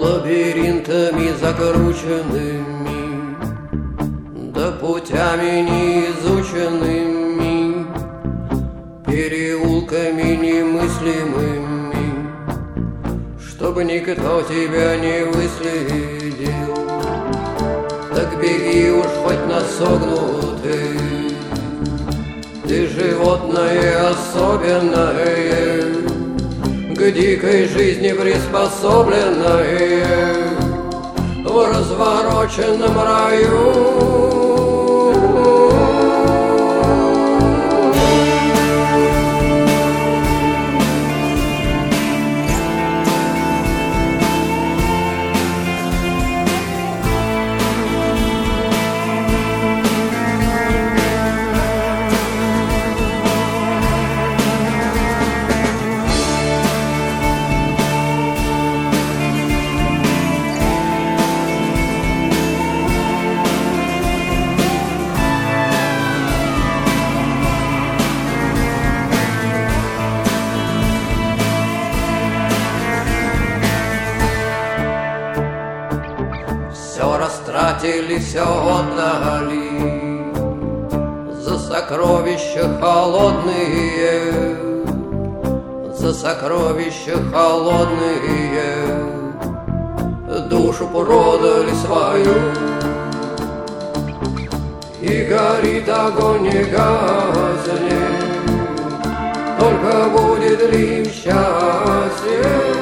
лабиринтами закрученными, да путями неизученными, переулками немыслимыми, чтобы никто тебя не выследил. Так беги уж хоть на согнутый, ты животное особенное, к дикой жизни приспособленное, в развороченном раю. Все растратили, все отдали за сокровища холодные, за сокровища холодные, душу продали свою. И горит огонь, не гаснет, только будет ли счастье?